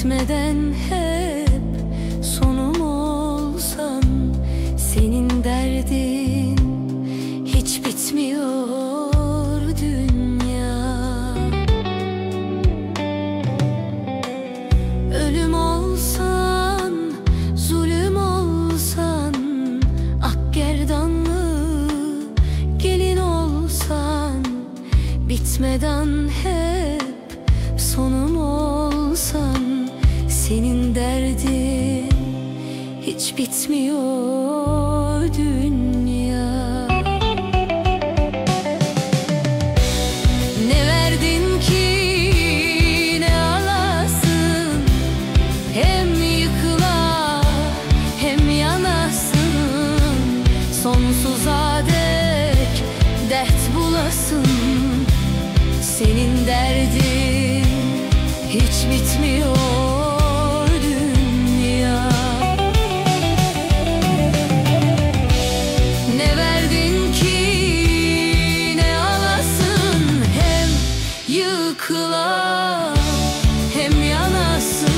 bitmeden hep sonum olsan, senin derdin hiç bitmiyor dünya. Ölüm olsan, zulüm olsan, ak gerdanlı gelin olsan, bitmeden hep sonum olsan, senin derdin hiç bitmiyor dünya. Ne verdin ki ne alasın, hem yıkıla hem yanasın, sonsuza dek dert bulasın, senin derdin hiç bitmiyor dünya. Ne verdin ki ne alasın, hem yıkıla hem yanasın,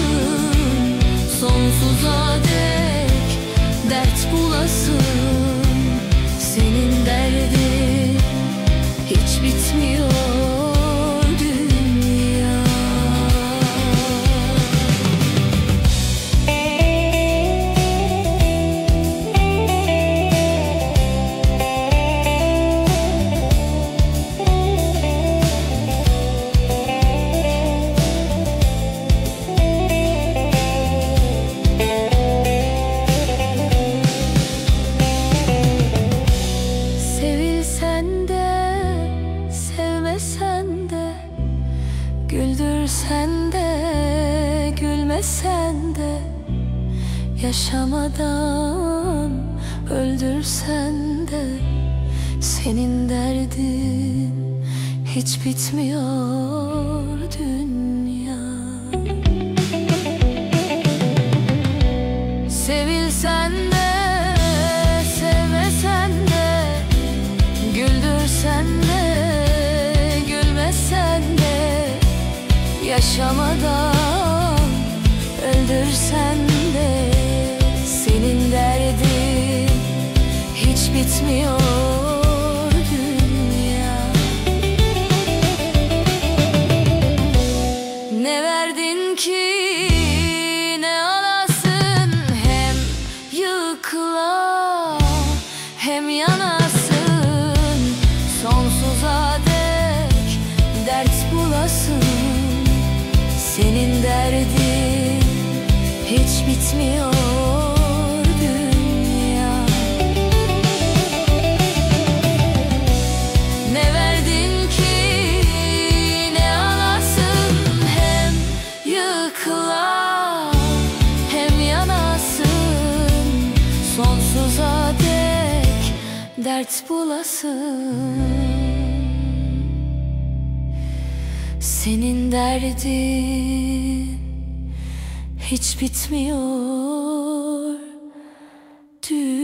sonsuza dek dert bulasın, senin derdin hiç bitmiyor. Güldürsen de gülmesen de, yaşamadan öldürsen de, senin derdin hiç bitmiyor dünya. Sevilsen de sevmesen de, güldürsen de gülmesen de, yaşamadan öldürsen de, senin derdin hiç bitmiyor dünya. Ne verdin ki ne alasın, hem yıkıla hem yanasın, sonsuza dek dert bulasın, senin derdin hiç bitmiyor dünya. Ne verdin ki ne alasın, hem yıkıla hem yanasın, sonsuza dek dert bulasın, senin derdin hiç bitmiyor dünya.